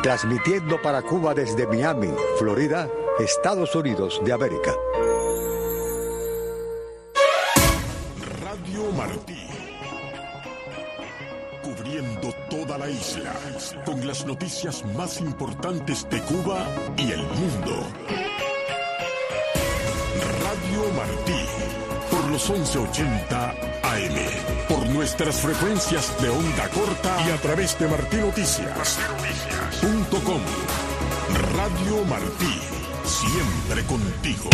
transmitiendo para Cuba desde Miami, Florida, Estados Unidos de América. Radio Martí, cubriendo toda la isla, con las noticias más importantes de Cuba y el mundo. Radio Martí, por los 1180 AM, por nuestras frecuencias de onda corta y a través de martinoticias.com. Radio Martí, siempre contigo.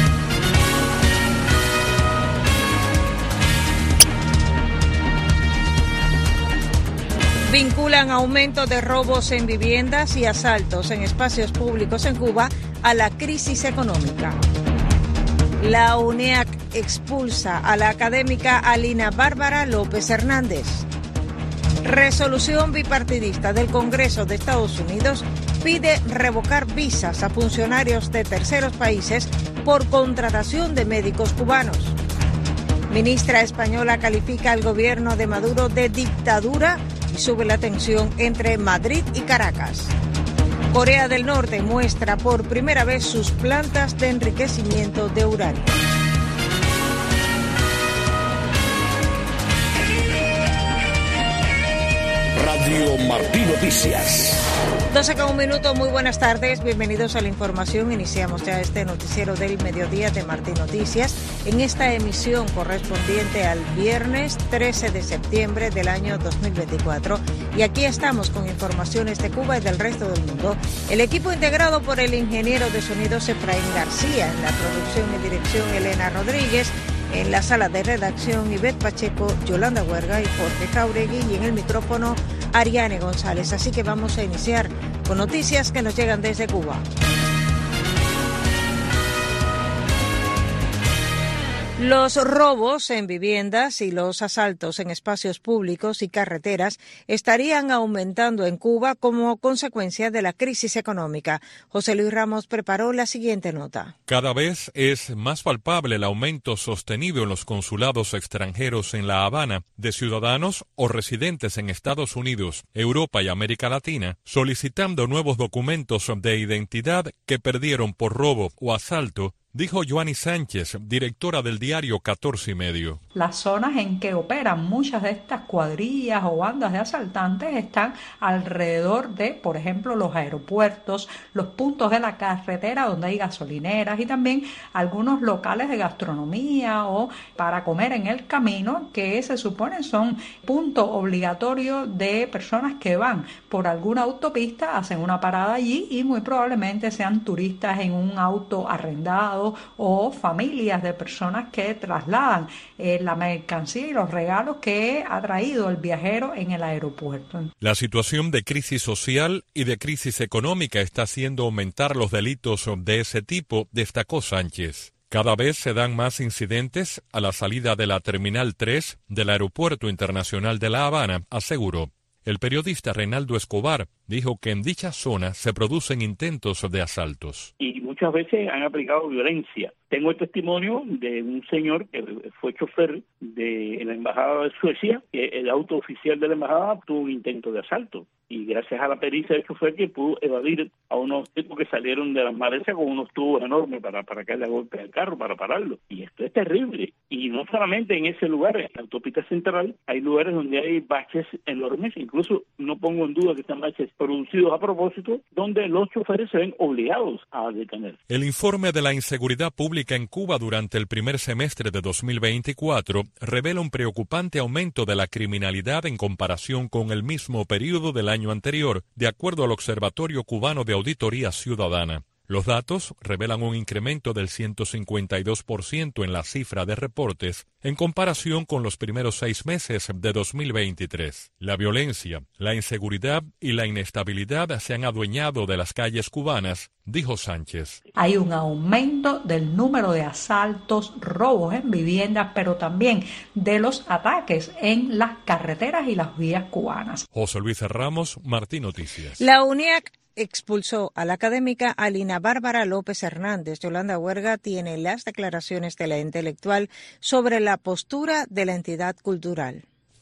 Vinculan aumento de robos en viviendas y asaltos en espacios públicos en Cuba a la crisis económica. La UNEAC expulsa a la académica Alina Bárbara López Hernández. Resolución bipartidista del Congreso de Estados Unidos pide revocar visas a funcionarios de terceros países por contratación de médicos cubanos. Ministra española califica al gobierno de Maduro de dictadura y sube la tensión entre Madrid y Caracas. Corea del Norte muestra por primera vez sus plantas de enriquecimiento de uranio. Radio Martí Noticias. 12:01, muy buenas tardes, bienvenidos a la información. Iniciamos ya este noticiero del mediodía de Martí Noticias en esta emisión correspondiente al viernes 13 de septiembre del año 2024. Y aquí estamos con informaciones de Cuba y del resto del mundo. El equipo integrado por el ingeniero de sonidos Efraín García, en la producción y dirección Elena Rodríguez, en la sala de redacción Ivette Pacheco, Yolanda Huerga y Jorge Jauregui, y en el micrófono Ariane González. Así que vamos a iniciar con noticias que nos llegan desde Cuba. Los robos en viviendas y los asaltos en espacios públicos y carreteras estarían aumentando en Cuba como consecuencia de la crisis económica. José Luis Ramos preparó la siguiente nota. Cada vez es más palpable el aumento sostenido en los consulados extranjeros en La Habana de ciudadanos o residentes en Estados Unidos, Europa y América Latina solicitando nuevos documentos de identidad que perdieron por robo o asalto, dijo Joanny Sánchez, directora del diario 14 y Medio. Las zonas en que operan muchas de estas cuadrillas o bandas de asaltantes están alrededor de, por ejemplo, los aeropuertos, los puntos de la carretera donde hay gasolineras y también algunos locales de gastronomía o para comer en el camino, que se supone son punto obligatorio de personas que van por alguna autopista, hacen una parada allí y muy probablemente sean turistas en un auto arrendado o familias de personas que trasladan la mercancía y los regalos que ha traído el viajero en el aeropuerto. La situación de crisis social y de crisis económica está haciendo aumentar los delitos de ese tipo, destacó Sánchez. Cada vez se dan más incidentes a la salida de la Terminal 3 del Aeropuerto Internacional de La Habana, aseguró. El periodista Reinaldo Escobar dijo que en dicha zona se producen intentos de asaltos. Y muchas veces han aplicado violencia. Tengo el testimonio de un señor que fue chofer de la Embajada de Suecia, que el auto oficial de la Embajada tuvo un intento de asalto. Y gracias a la pericia del chofer que pudo evadir a unos tipos que salieron de las malezas con unos tubos enormes para caerle a golpe al carro, para pararlo. Y esto es terrible. Y no solamente en ese lugar, en la autopista central, hay lugares donde hay baches enormes, incluso no pongo en duda que están baches producidos a propósito, donde los choferes se ven obligados a detener. El informe de la inseguridad pública en Cuba durante el primer semestre de 2024 revela un preocupante aumento de la criminalidad en comparación con el mismo periodo del año anterior, de acuerdo al Observatorio Cubano de Auditoría Ciudadana. Los datos revelan un incremento del 152% en la cifra de reportes en comparación con los primeros 6 meses de 2023. La violencia, la inseguridad y la inestabilidad se han adueñado de las calles cubanas, dijo Sánchez. Hay un aumento del número de asaltos, robos en viviendas, pero también de los ataques en las carreteras y las vías cubanas. José Luis Ramos, Martí Noticias. La UNEAC expulsó a la académica Alina Bárbara López Hernández. Yolanda Huerga tiene las declaraciones de la intelectual sobre la postura de la entidad cultural.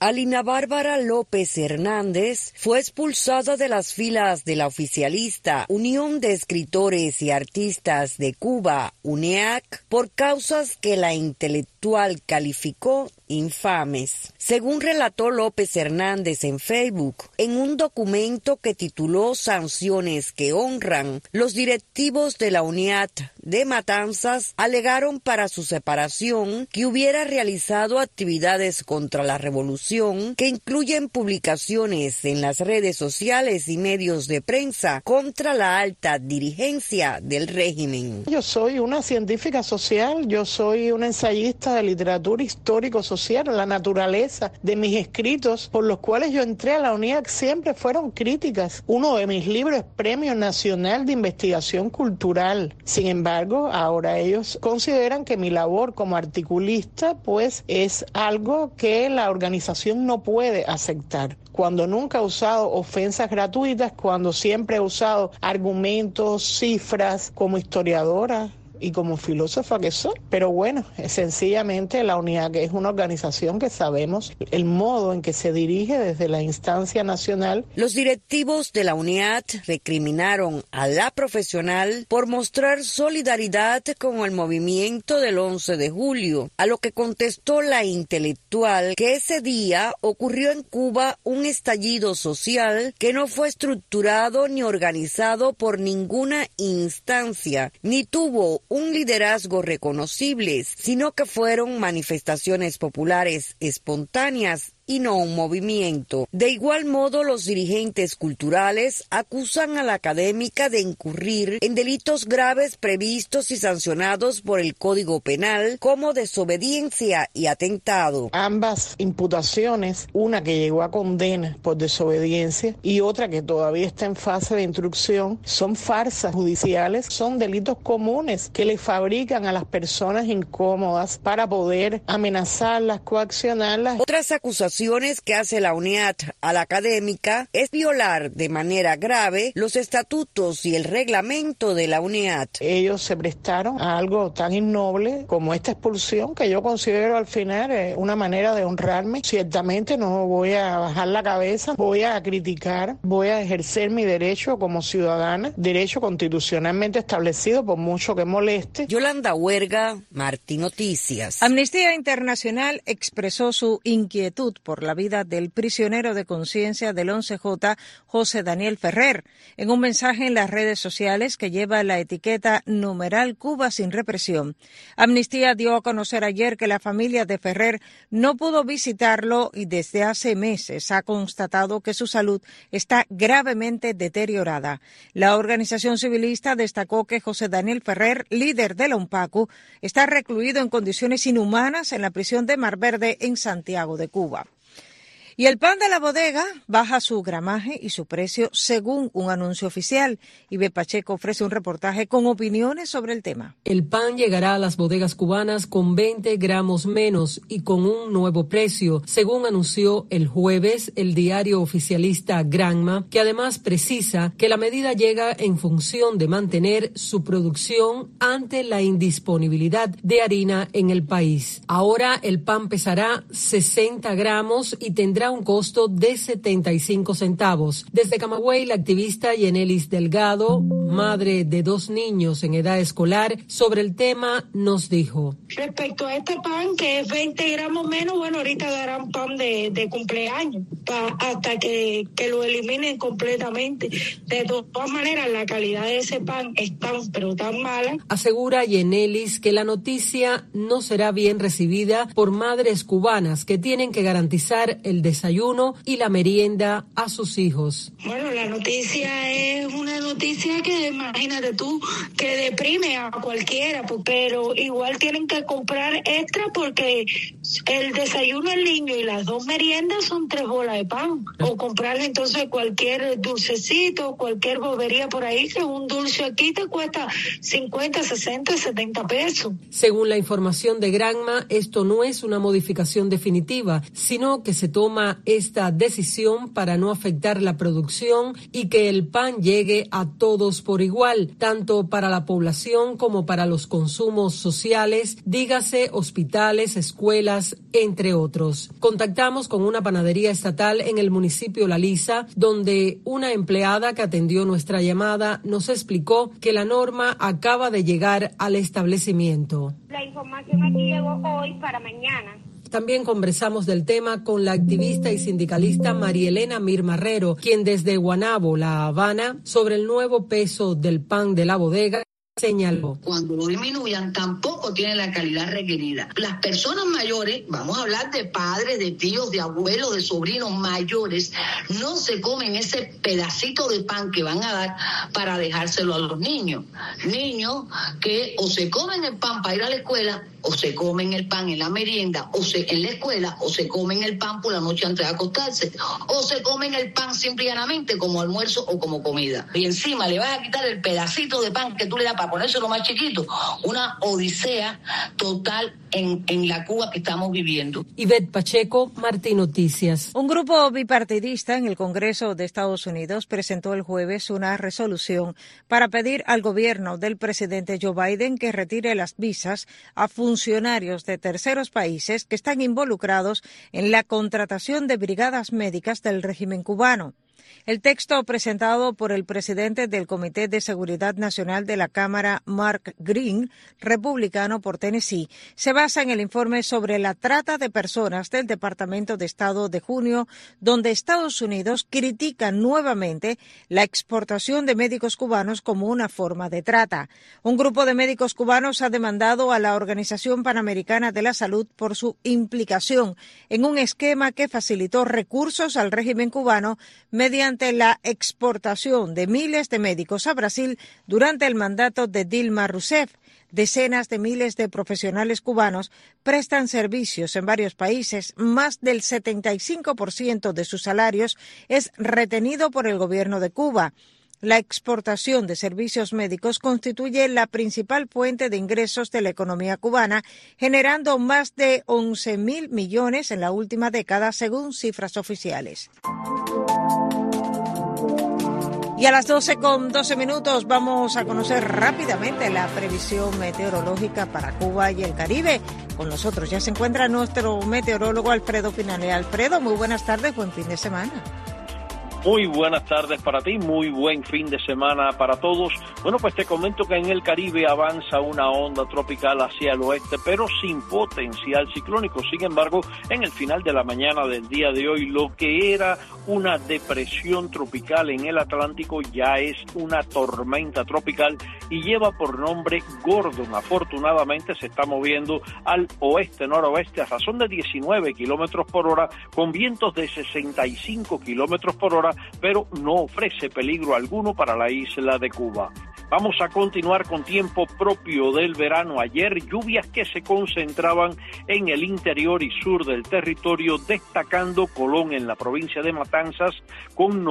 Alina Bárbara López Hernández fue expulsada de las filas de la oficialista Unión de Escritores y Artistas de Cuba, UNEAC, por causas que la intelectual calificó infames. Según relató López Hernández en Facebook, en un documento que tituló Sanciones que honran, los directivos de la UNIAT de Matanzas alegaron para su separación que hubiera realizado actividades contra la revolución que incluyen publicaciones en las redes sociales y medios de prensa contra la alta dirigencia del régimen. Yo soy una científica social, yo soy una ensayista de literatura histórico-social. La naturaleza de mis escritos por los cuales yo entré a la UNIAC siempre fueron críticas. Uno de mis libros es Premio Nacional de Investigación Cultural. Sin embargo, ahora ellos consideran que mi labor como articulista pues es algo que la organización no puede aceptar. Cuando nunca he usado ofensas gratuitas, cuando siempre he usado argumentos, cifras como historiadora y como filósofa que soy. Pero bueno, sencillamente la UNIAC es una organización que sabemos el modo en que se dirige desde la instancia nacional. Los directivos de la UNIAT recriminaron a la profesional por mostrar solidaridad con el movimiento del 11 de julio, a lo que contestó la intelectual que ese día ocurrió en Cuba un estallido social que no fue estructurado ni organizado por ninguna instancia, ni tuvo un liderazgo reconocible, sino que fueron manifestaciones populares espontáneas y no un movimiento. De igual modo, los dirigentes culturales acusan a la académica de incurrir en delitos graves previstos y sancionados por el Código Penal como desobediencia y atentado. Ambas imputaciones, una que llegó a condena por desobediencia y otra que todavía está en fase de instrucción, son farsas judiciales, son delitos comunes que le fabrican a las personas incómodas para poder amenazarlas, coaccionarlas. Otras acusaciones que hace la UNIAT a la académica es violar de manera grave los estatutos y el reglamento de la UNIAT. Ellos se prestaron a algo tan innoble como esta expulsión, que yo considero al final una manera de honrarme. Ciertamente no voy a bajar la cabeza, voy a criticar, voy a ejercer mi derecho como ciudadana, derecho constitucionalmente establecido por mucho que moleste. Yolanda Huerga, Martí Noticias. Amnistía Internacional expresó su inquietud por la vida del prisionero de conciencia del 11J, José Daniel Ferrer. En un mensaje en las redes sociales que lleva la etiqueta numeral Cuba sin represión, Amnistía dio a conocer ayer que la familia de Ferrer no pudo visitarlo y desde hace meses ha constatado que su salud está gravemente deteriorada. La organización civilista destacó que José Daniel Ferrer, líder de la UNPACU, está recluido en condiciones inhumanas en la prisión de Mar Verde en Santiago de Cuba. Y el pan de la bodega baja su gramaje y su precio según un anuncio oficial. Ibe Pacheco ofrece un reportaje con opiniones sobre el tema. El pan llegará a las bodegas cubanas con 20 gramos menos y con un nuevo precio, según anunció el jueves el diario oficialista Granma, que además precisa que la medida llega en función de mantener su producción ante la indisponibilidad de harina en el país. Ahora el pan pesará 60 gramos y tendrá un costo de 75 centavos. Desde Camagüey, la activista Yenelis Delgado, madre de 2 niños en edad escolar, sobre el tema nos dijo: respecto a este pan, que es 20 gramos menos, bueno, ahorita darán pan de cumpleaños hasta que lo eliminen completamente. De todas maneras, la calidad de ese pan es tan mala. Asegura Yenelis que la noticia no será bien recibida por madres cubanas que tienen que garantizar el desayuno y la merienda a sus hijos. Bueno, la noticia es una noticia que, imagínate tú, que deprime a cualquiera, pero igual tienen que comprar extra porque el desayuno del niño y las 2 meriendas son 3 bolas de pan. O comprar entonces cualquier dulcecito, cualquier bobería por ahí, que un dulce aquí te cuesta 50, 60, 70 pesos. Según la información de Granma, esto no es una modificación definitiva, sino que se toma toma esta decisión para no afectar la producción y que el pan llegue a todos por igual, tanto para la población como para los consumos sociales, dígase hospitales, escuelas, entre otros. Contactamos con una panadería estatal en el municipio La Lisa, donde una empleada que atendió nuestra llamada nos explicó que la norma acaba de llegar al establecimiento. La información aquí llegó hoy para mañana. También conversamos del tema con la activista y sindicalista María Elena Mir Marrero, quien desde Guanabo, La Habana, sobre el nuevo peso del pan de la bodega, señaló. Cuando lo disminuyan, tampoco tiene la calidad requerida. Las personas mayores, vamos a hablar de padres, de tíos, de abuelos, de sobrinos mayores, no se comen ese pedacito de pan que van a dar para dejárselo a los niños. Niños que o se comen el pan para ir a la escuela, o se comen el pan en la merienda, en la escuela, o se comen el pan por la noche antes de acostarse, o se comen el pan simple y llanamente como almuerzo o como comida. Y encima le vas a quitar el pedacito de pan que tú le das para ponérselo más chiquito. Una odisea total en la Cuba que estamos viviendo. Ivette Pacheco, Martín Noticias. Un grupo bipartidista en el Congreso de Estados Unidos presentó el jueves una resolución para pedir al gobierno del presidente Joe Biden que retire las visas a funcionarios de terceros países que están involucrados en la contratación de brigadas médicas del régimen cubano. El texto presentado por el presidente del Comité de Seguridad Nacional de la Cámara, Mark Green, republicano por Tennessee, se basa en el informe sobre la trata de personas del Departamento de Estado de junio, donde Estados Unidos critica nuevamente la exportación de médicos cubanos como una forma de trata. Un grupo de médicos cubanos ha demandado a la Organización Panamericana de la Salud por su implicación en un esquema que facilitó recursos al régimen cubano mediante la exportación de miles de médicos a Brasil durante el mandato de Dilma Rousseff. Decenas de miles de profesionales cubanos prestan servicios en varios países. Más del 75% de sus salarios es retenido por el gobierno de Cuba. La exportación de servicios médicos constituye la principal fuente de ingresos de la economía cubana, generando más de 11.000 millones en la última década, según cifras oficiales. Y a las 12:12 vamos a conocer rápidamente la previsión meteorológica para Cuba y el Caribe. Con nosotros ya se encuentra nuestro meteorólogo Alfredo Pinale. Alfredo, muy buenas tardes, buen fin de semana. Muy buenas tardes para ti, muy buen fin de semana para todos. Bueno, pues te comento que en el Caribe avanza una onda tropical hacia el oeste, pero sin potencial ciclónico. Sin embargo, en el final de la mañana del día de hoy, lo que era una depresión tropical en el Atlántico ya es una tormenta tropical y lleva por nombre Gordon. Afortunadamente se está moviendo al oeste-noroeste a razón de 19 kilómetros por hora, con vientos de 65 kilómetros por hora, pero no ofrece peligro alguno para la isla de Cuba. Vamos a continuar con tiempo propio del verano. Ayer, lluvias que se concentraban en el interior y sur del territorio, destacando Colón en la provincia de Matanzas con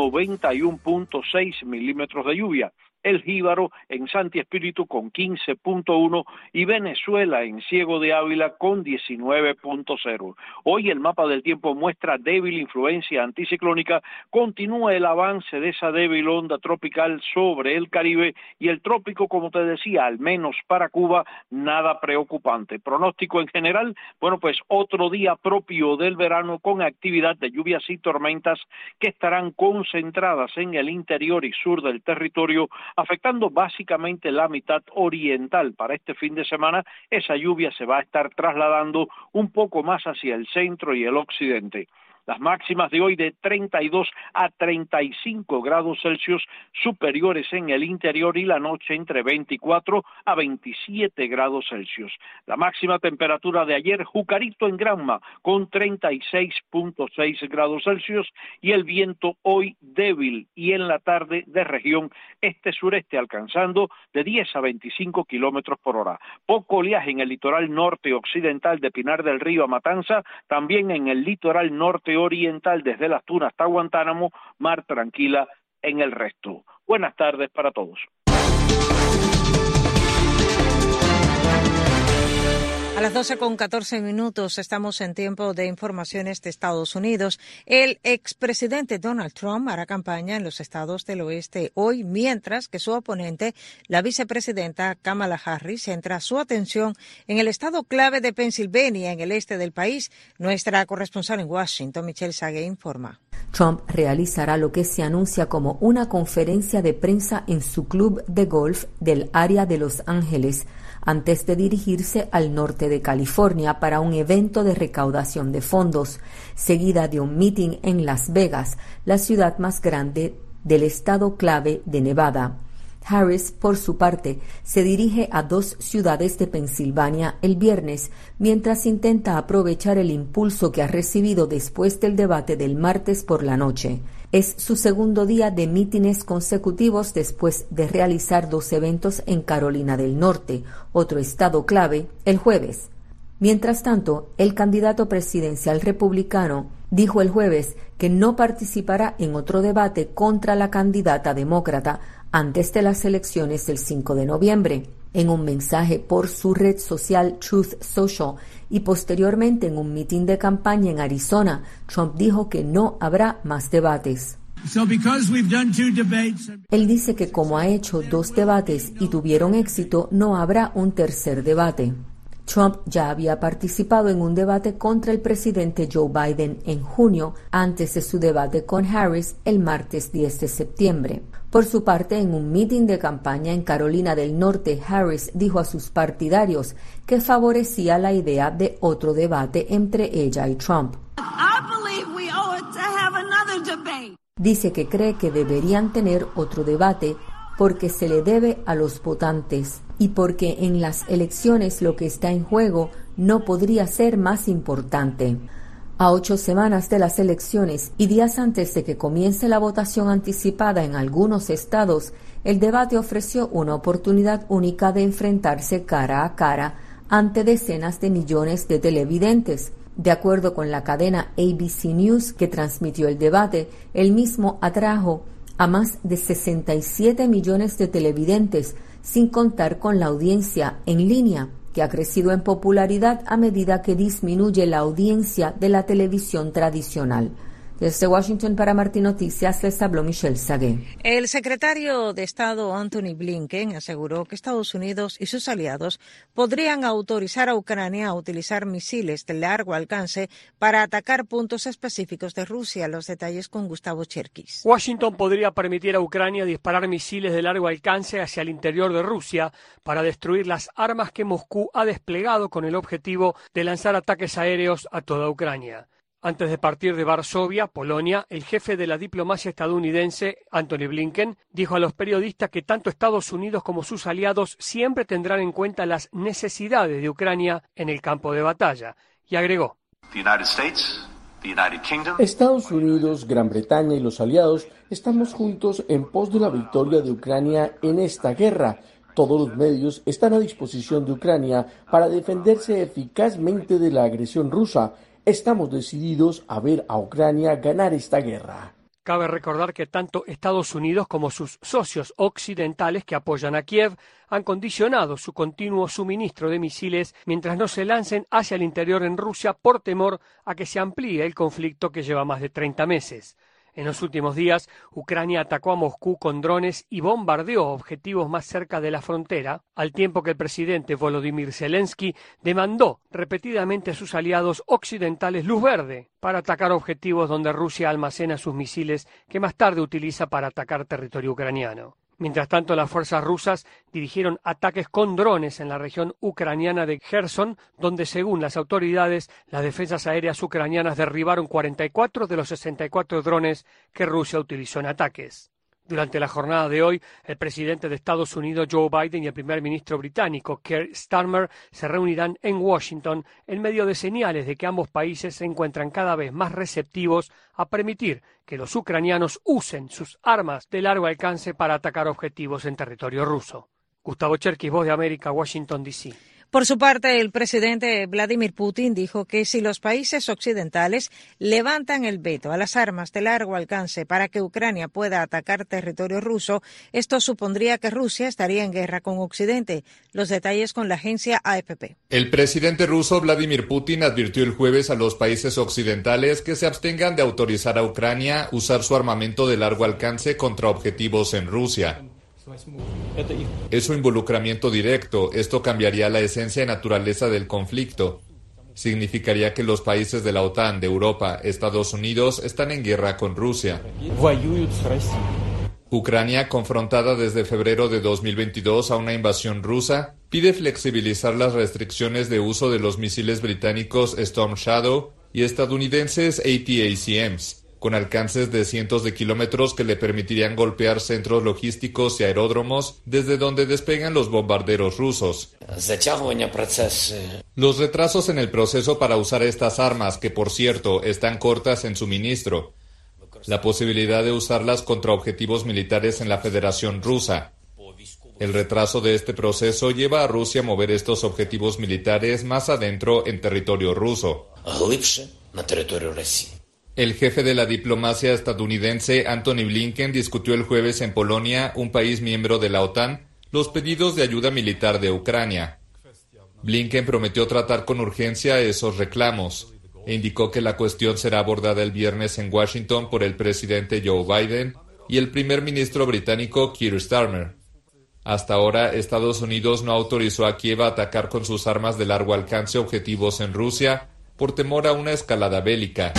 91.6 milímetros de lluvia. El Jíbaro en Santi Espíritu con 15.1 y Venezuela en Ciego de Ávila con 19.0. Hoy el mapa del tiempo muestra débil influencia anticiclónica, continúa el avance de esa débil onda tropical sobre el Caribe y el trópico, como te decía, al menos para Cuba, nada preocupante. Pronóstico en general, bueno, pues otro día propio del verano con actividad de lluvias y tormentas que estarán concentradas en el interior y sur del territorio, afectando básicamente la mitad oriental. Para este fin de semana, esa lluvia se va a estar trasladando un poco más hacia el centro y el occidente. Las máximas de hoy de 32 a 35 grados Celsius, superiores en el interior, y la noche entre 24 a 27 grados Celsius. La máxima temperatura de ayer, Jucarito en Granma, con 36.6 grados Celsius, y el viento hoy débil y en la tarde de región este-sureste, alcanzando de 10 a 25 kilómetros por hora. Poco oleaje en el litoral norte occidental de Pinar del Río a Matanza, también en el litoral norte oriental desde Las Tunas hasta Guantánamo, mar tranquila en el resto. Buenas tardes para todos. A las 12:14 estamos en tiempo de informaciones de Estados Unidos. El expresidente Donald Trump hará campaña en los estados del oeste hoy, mientras que su oponente, la vicepresidenta Kamala Harris, centra su atención en el estado clave de Pensilvania, en el este del país. Nuestra corresponsal en Washington, Michelle Sague, informa. Trump realizará lo que se anuncia como una conferencia de prensa en su club de golf del área de Los Ángeles, antes de dirigirse al norte de California para un evento de recaudación de fondos, seguida de un meeting en Las Vegas, la ciudad más grande del estado clave de Nevada. Harris, por su parte, se dirige a 2 ciudades de Pensilvania el viernes, mientras intenta aprovechar el impulso que ha recibido después del debate del martes por la noche. Es su segundo día de mítines consecutivos después de realizar 2 eventos en Carolina del Norte, otro estado clave, el jueves. Mientras tanto, el candidato presidencial republicano dijo el jueves que no participará en otro debate contra la candidata demócrata antes de las elecciones del 5 de noviembre. En un mensaje por su red social Truth Social y posteriormente en un mitin de campaña en Arizona, Trump dijo que no habrá más debates. Él dice que como ha hecho 2 debates y tuvieron éxito, no habrá un tercer debate. Trump ya había participado en un debate contra el presidente Joe Biden en junio, antes de su debate con Harris el martes 10 de septiembre. Por su parte, en un mitin de campaña en Carolina del Norte, Harris dijo a sus partidarios que favorecía la idea de otro debate entre ella y Trump. Dice que cree que deberían tener otro debate porque se le debe a los votantes y porque en las elecciones lo que está en juego no podría ser más importante. A 8 semanas de las elecciones y días antes de que comience la votación anticipada en algunos estados, el debate ofreció una oportunidad única de enfrentarse cara a cara ante decenas de millones de televidentes. De acuerdo con la cadena ABC News, que transmitió el debate, el mismo atrajo a más de 67 millones de televidentes, sin contar con la audiencia en línea, que ha crecido en popularidad a medida que disminuye la audiencia de la televisión tradicional. Desde Washington para Martín Noticias les habló Michelle Sague. El secretario de Estado Antony Blinken aseguró que Estados Unidos y sus aliados podrían autorizar a Ucrania a utilizar misiles de largo alcance para atacar puntos específicos de Rusia. Los detalles con Gustavo Cherkis. Washington podría permitir a Ucrania disparar misiles de largo alcance hacia el interior de Rusia para destruir las armas que Moscú ha desplegado con el objetivo de lanzar ataques aéreos a toda Ucrania. Antes de partir de Varsovia, Polonia, el jefe de la diplomacia estadounidense, Antony Blinken, dijo a los periodistas que tanto Estados Unidos como sus aliados siempre tendrán en cuenta las necesidades de Ucrania en el campo de batalla, y agregó: Estados Unidos, Gran Bretaña y los aliados estamos juntos en pos de la victoria de Ucrania en esta guerra. Todos los medios están a disposición de Ucrania para defenderse eficazmente de la agresión rusa. Estamos decididos a ver a Ucrania ganar esta guerra. Cabe recordar que tanto Estados Unidos como sus socios occidentales que apoyan a Kiev han condicionado su continuo suministro de misiles mientras no se lancen hacia el interior en Rusia por temor a que se amplíe el conflicto que lleva más de 30 meses. En los últimos días, Ucrania atacó a Moscú con drones y bombardeó objetivos más cerca de la frontera, al tiempo que el presidente Volodymyr Zelensky demandó repetidamente a sus aliados occidentales luz verde para atacar objetivos donde Rusia almacena sus misiles que más tarde utiliza para atacar territorio ucraniano. Mientras tanto, las fuerzas rusas dirigieron ataques con drones en la región ucraniana de Kherson, donde, según las autoridades, las defensas aéreas ucranianas derribaron 44 de los 64 drones que Rusia utilizó en ataques. Durante la jornada de hoy, el presidente de Estados Unidos, Joe Biden, y el primer ministro británico, Keir Starmer, se reunirán en Washington en medio de señales de que ambos países se encuentran cada vez más receptivos a permitir que los ucranianos usen sus armas de largo alcance para atacar objetivos en territorio ruso. Gustavo Cherkis, Voz de América, Washington, D.C. Por su parte, el presidente Vladimir Putin dijo que si los países occidentales levantan el veto a las armas de largo alcance para que Ucrania pueda atacar territorio ruso, esto supondría que Rusia estaría en guerra con Occidente. Los detalles con la agencia AFP. El presidente ruso Vladimir Putin advirtió el jueves a los países occidentales que se abstengan de autorizar a Ucrania usar su armamento de largo alcance contra objetivos en Rusia. Es un involucramiento directo. Esto cambiaría la esencia y naturaleza del conflicto. Significaría que los países de la OTAN, de Europa, Estados Unidos, están en guerra con Rusia. Ucrania, confrontada desde febrero de 2022 a una invasión rusa, pide flexibilizar las restricciones de uso de los misiles británicos Storm Shadow y estadounidenses ATACMS, con alcances de cientos de kilómetros que le permitirían golpear centros logísticos y aeródromos desde donde despegan los bombarderos rusos. Los retrasos en el proceso para usar estas armas, que por cierto están cortas en suministro, la posibilidad de usarlas contra objetivos militares en la Federación Rusa. El retraso de este proceso lleva a Rusia a mover estos objetivos militares más adentro en territorio ruso. El jefe de la diplomacia estadounidense, Antony Blinken, discutió el jueves en Polonia, un país miembro de la OTAN, los pedidos de ayuda militar de Ucrania. Blinken prometió tratar con urgencia esos reclamos e indicó que la cuestión será abordada el viernes en Washington por el presidente Joe Biden y el primer ministro británico Keir Starmer. Hasta ahora, Estados Unidos no autorizó a Kiev a atacar con sus armas de largo alcance objetivos en Rusia por temor a una escalada bélica.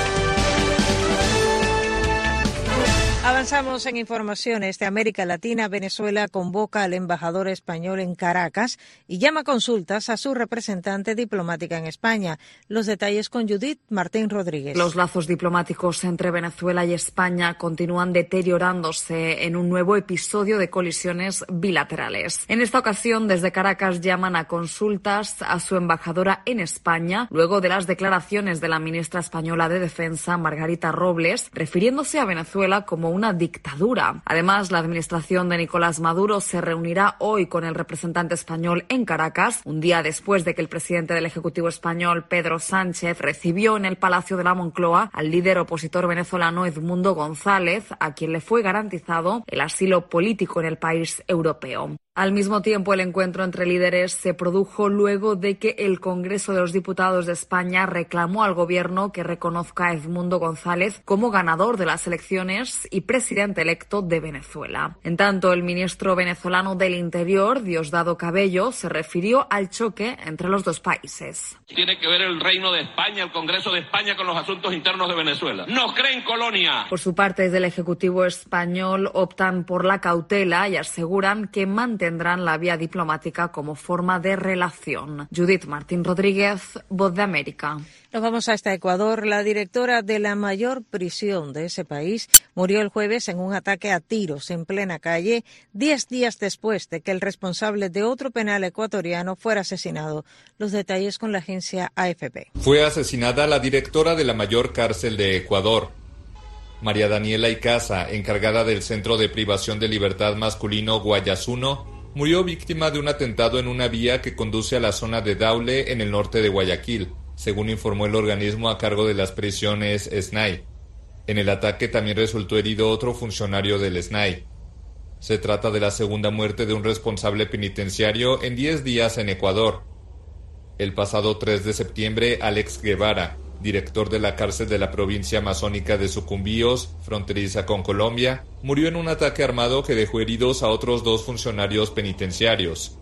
Avanzamos en informaciones de América Latina. Venezuela convoca al embajador español en Caracas y llama a consultas a su representante diplomática en España. Los detalles con Judith Martín Rodríguez. Los lazos diplomáticos entre Venezuela y España continúan deteriorándose en un nuevo episodio de colisiones bilaterales. En esta ocasión, desde Caracas llaman a consultas a su embajadora en España, luego de las declaraciones de la ministra española de Defensa, Margarita Robles, refiriéndose a Venezuela como una dictadura. Además, la administración de Nicolás Maduro se reunirá hoy con el representante español en Caracas, un día después de que el presidente del Ejecutivo español, Pedro Sánchez, recibió en el Palacio de la Moncloa al líder opositor venezolano Edmundo González, a quien le fue garantizado el asilo político en el país europeo. Al mismo tiempo, el encuentro entre líderes se produjo luego de que el Congreso de los Diputados de España reclamó al gobierno que reconozca a Edmundo González como ganador de las elecciones y presidente electo de Venezuela. En tanto, el ministro venezolano del Interior, Diosdado Cabello, se refirió al choque entre los dos países. Tiene que ver el Reino de España, el Congreso de España con los asuntos internos de Venezuela. ¡Nos creen colonia! Por su parte, desde el Ejecutivo español optan por la cautela y aseguran que mantendrán la vía diplomática como forma de relación. Judith Martín Rodríguez, Voz de América. Nos vamos hasta Ecuador. La directora de la mayor prisión de ese país murió el jueves en un ataque a tiros en plena calle, 10 días después de que el responsable de otro penal ecuatoriano fuera asesinado. Los detalles con la agencia AFP. Fue asesinada la directora de la mayor cárcel de Ecuador, María Daniela Icaza, encargada del Centro de Privación de Libertad Masculino Guayasuno, murió víctima de un atentado en una vía que conduce a la zona de Daule en el norte de Guayaquil, según informó el organismo a cargo de las prisiones SNAI. En el ataque también resultó herido otro funcionario del SNAI. Se trata de la segunda muerte de un responsable penitenciario en 10 días en Ecuador. El pasado 3 de septiembre, Alex Guevara, director de la cárcel de la provincia amazónica de Sucumbíos, fronteriza con Colombia, murió en un ataque armado que dejó heridos a otros 2 funcionarios penitenciarios.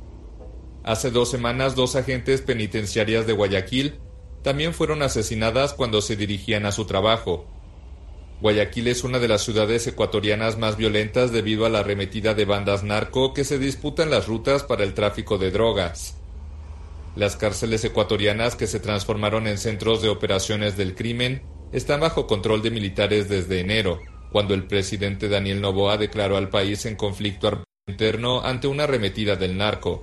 Hace 2 semanas, 2 agentes penitenciarias de Guayaquil también fueron asesinadas cuando se dirigían a su trabajo. Guayaquil es una de las ciudades ecuatorianas más violentas debido a la arremetida de bandas narco que se disputan las rutas para el tráfico de drogas. Las cárceles ecuatorianas, que se transformaron en centros de operaciones del crimen, están bajo control de militares desde enero, cuando el presidente Daniel Noboa declaró al país en conflicto armado interno ante una arremetida del narco.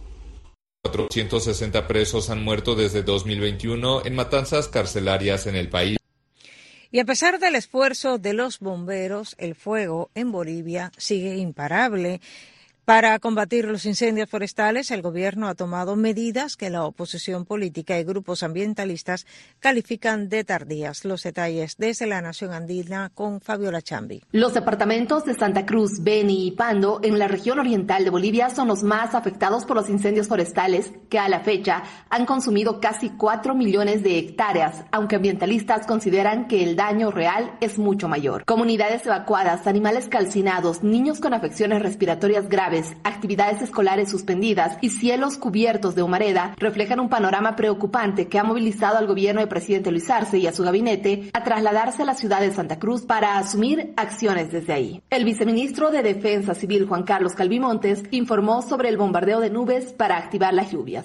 460 presos han muerto desde 2021 en matanzas carcelarias en el país. Y a pesar del esfuerzo de los bomberos, el fuego en Bolivia sigue imparable. Para combatir los incendios forestales, el gobierno ha tomado medidas que la oposición política y grupos ambientalistas califican de tardías. Los detalles desde la Nación Andina con Fabiola Chambi. Los departamentos de Santa Cruz, Beni y Pando, en la región oriental de Bolivia, son los más afectados por los incendios forestales, que a la fecha han consumido casi 4 millones de hectáreas, aunque ambientalistas consideran que el daño real es mucho mayor. Comunidades evacuadas, animales calcinados, niños con afecciones respiratorias graves, actividades escolares suspendidas y cielos cubiertos de humareda reflejan un panorama preocupante que ha movilizado al gobierno del presidente Luis Arce y a su gabinete a trasladarse a la ciudad de Santa Cruz para asumir acciones desde ahí. El viceministro de Defensa Civil, Juan Carlos Calvimontes, informó sobre el bombardeo de nubes para activar las lluvias.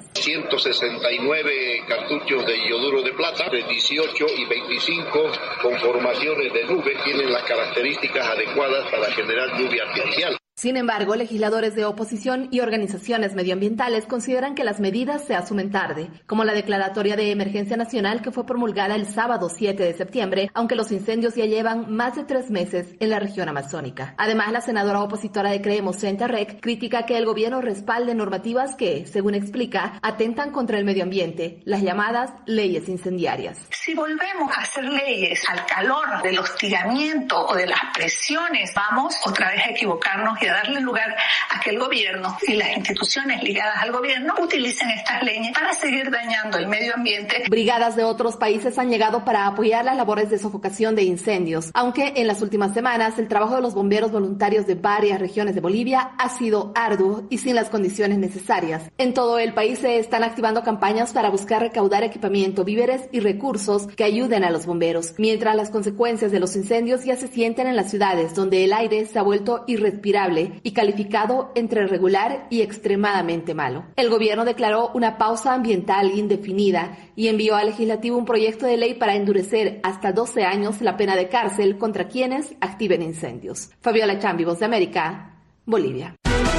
169 cartuchos de ioduro de plata, de 18 y 25 conformaciones de nubes tienen las características adecuadas para generar lluvia artificial. Sin embargo, legisladores de oposición y organizaciones medioambientales consideran que las medidas se asumen tarde, como la declaratoria de emergencia nacional que fue promulgada el sábado 7 de septiembre, aunque los incendios ya llevan más de 3 meses en la región amazónica. Además, la senadora opositora de Creemos Centerrec critica que el gobierno respalde normativas que, según explica, atentan contra el medio ambiente, las llamadas leyes incendiarias. Si volvemos a hacer leyes al calor del hostigamiento o de las presiones, vamos otra vez a equivocarnos y a darle lugar a que el gobierno y las instituciones ligadas al gobierno utilicen estas leyes para seguir dañando el medio ambiente. Brigadas de otros países han llegado para apoyar las labores de sofocación de incendios, aunque en las últimas semanas el trabajo de los bomberos voluntarios de varias regiones de Bolivia ha sido arduo y sin las condiciones necesarias. En todo el país se están activando campañas para buscar recaudar equipamiento, víveres y recursos que ayuden a los bomberos, mientras las consecuencias de los incendios ya se sienten en las ciudades, donde el aire se ha vuelto irrespirable y calificado entre regular y extremadamente malo. El gobierno declaró una pausa ambiental indefinida y envió al legislativo un proyecto de ley para endurecer hasta 12 años la pena de cárcel contra quienes activen incendios. Fabiola Chambi, Voz de América, Bolivia.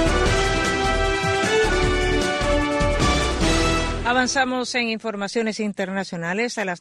Avanzamos en informaciones internacionales a las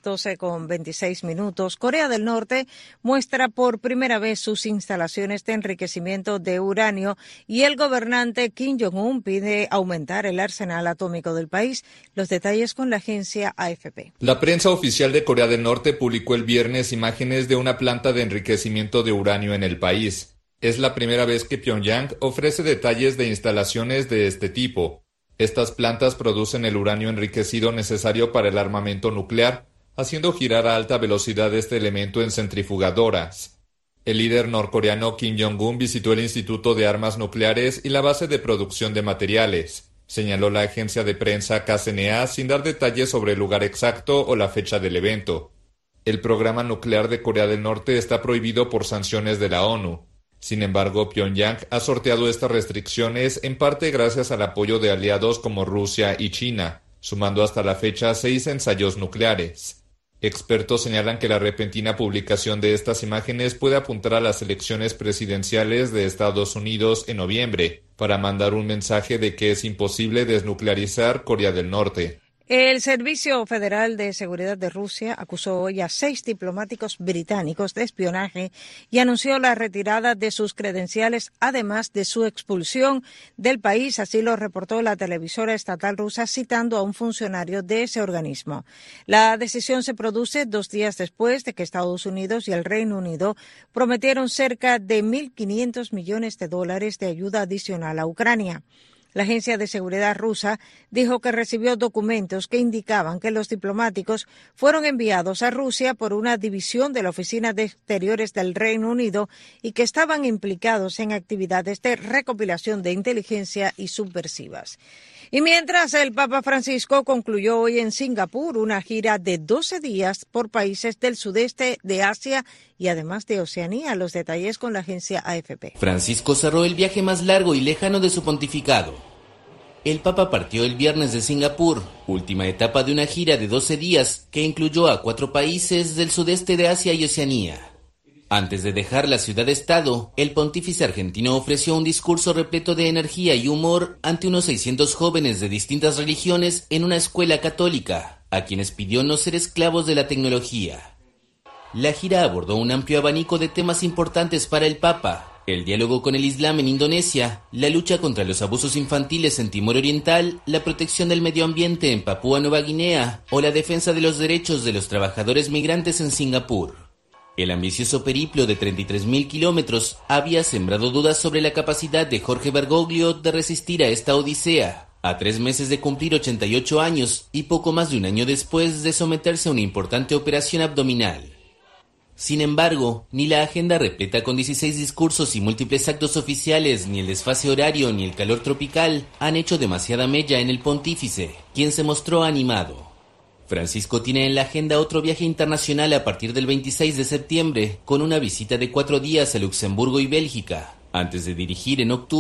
12:26. Corea del Norte muestra por primera vez sus instalaciones de enriquecimiento de uranio y el gobernante Kim Jong-un pide aumentar el arsenal atómico del país. Los detalles con la agencia AFP. La prensa oficial de Corea del Norte publicó el viernes imágenes de una planta de enriquecimiento de uranio en el país. Es la primera vez que Pyongyang ofrece detalles de instalaciones de este tipo. Estas plantas producen el uranio enriquecido necesario para el armamento nuclear, haciendo girar a alta velocidad este elemento en centrifugadoras. El líder norcoreano Kim Jong-un visitó el Instituto de Armas Nucleares y la base de producción de materiales, señaló la agencia de prensa KCNA sin dar detalles sobre el lugar exacto o la fecha del evento. El programa nuclear de Corea del Norte está prohibido por sanciones de la ONU. Sin embargo, Pyongyang ha sorteado estas restricciones en parte gracias al apoyo de aliados como Rusia y China, sumando hasta la fecha 6 ensayos nucleares. Expertos señalan que la repentina publicación de estas imágenes puede apuntar a las elecciones presidenciales de Estados Unidos en noviembre, para mandar un mensaje de que es imposible desnuclearizar Corea del Norte. El Servicio Federal de Seguridad de Rusia acusó hoy a 6 diplomáticos británicos de espionaje y anunció la retirada de sus credenciales, además de su expulsión del país. Así lo reportó la televisora estatal rusa, citando a un funcionario de ese organismo. La decisión se produce 2 días después de que Estados Unidos y el Reino Unido prometieron cerca de $1.500 millones de ayuda adicional a Ucrania. La Agencia de Seguridad rusa dijo que recibió documentos que indicaban que los diplomáticos fueron enviados a Rusia por una división de la Oficina de Exteriores del Reino Unido y que estaban implicados en actividades de recopilación de inteligencia y subversivas. Y mientras, el Papa Francisco concluyó hoy en Singapur una gira de 12 días por países del sudeste de Asia y además de Oceanía. Los detalles con la agencia AFP. Francisco cerró el viaje más largo y lejano de su pontificado. El Papa partió el viernes de Singapur, última etapa de una gira de 12 días que incluyó a 4 países del sudeste de Asia y Oceanía. Antes de dejar la ciudad-estado, el pontífice argentino ofreció un discurso repleto de energía y humor ante unos 600 jóvenes de distintas religiones en una escuela católica, a quienes pidió no ser esclavos de la tecnología. La gira abordó un amplio abanico de temas importantes para el Papa, el diálogo con el Islam en Indonesia, la lucha contra los abusos infantiles en Timor Oriental, la protección del medio ambiente en Papúa Nueva Guinea o la defensa de los derechos de los trabajadores migrantes en Singapur. El ambicioso periplo de 33.000 kilómetros había sembrado dudas sobre la capacidad de Jorge Bergoglio de resistir a esta odisea, a 3 meses de cumplir 88 años y poco más de un año después de someterse a una importante operación abdominal. Sin embargo, ni la agenda repleta con 16 discursos y múltiples actos oficiales, ni el desfase horario, ni el calor tropical han hecho demasiada mella en el pontífice, quien se mostró animado. Francisco tiene en la agenda otro viaje internacional a partir del 26 de septiembre, con una visita de 4 días a Luxemburgo y Bélgica, antes de dirigir en octubre